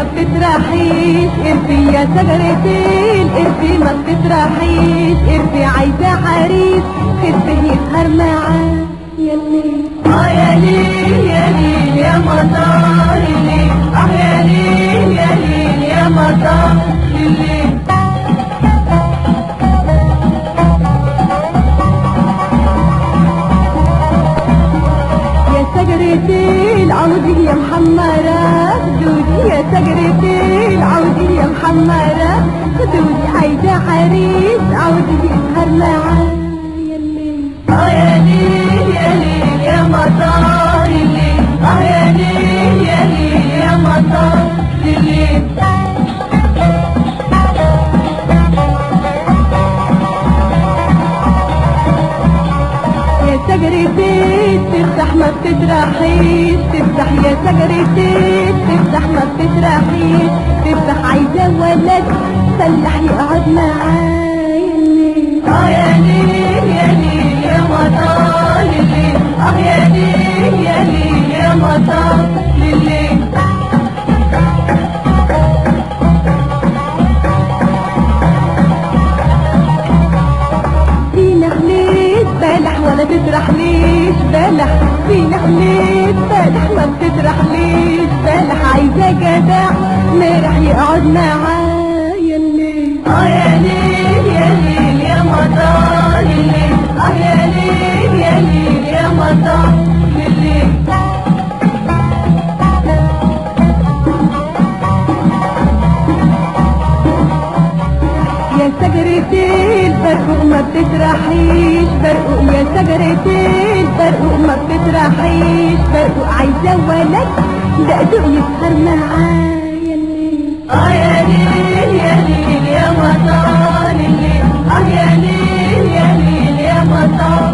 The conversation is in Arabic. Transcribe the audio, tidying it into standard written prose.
ما بتطرحيش قرفي يا شجرتين قرفي ما بتطرحيش قرفي عايزة حريص خفه يسهر معاه يا ليل يا ليل يا ليل يا مطار الليل يا ليل يا ليل يا مطار الليل شجرتين عودي يا محمرة خدودي يا شجرتين عودي يا محمرة خدودي عايزة حريص عودي يسهر معاه يا الليل يا ليل يا ليل يا مطار الليل يا ليل يا ليل يا مطار الليل شجرتين تفتح ما بتطرحيش تفتح يا شجرتين تفتح ما بتطرحيش تفتح عايزة ولد فلاح يقعد معايا الليل يا ليل يا ليل يا مطار الليل يا ليل يا ليل يا مطار الليل بلح ولا تطرح ليش بلح في نخليت بلح ما بتطرح ليش بلح عايزة جدع مرح يقعد معايا الليل يا ليل يا ليل يا مطار الليل يا ليل يا ليل يا مطار الليل يا شجرتين برقوق ما بتطرحيش برقوق يا شجرتين برقوق ما بتطرحيش برقوق عايزة ولد دقدق يسهر معايا الليل يا ليل يا ليل يا مطار الليل يا ليل يا ليل يا مطار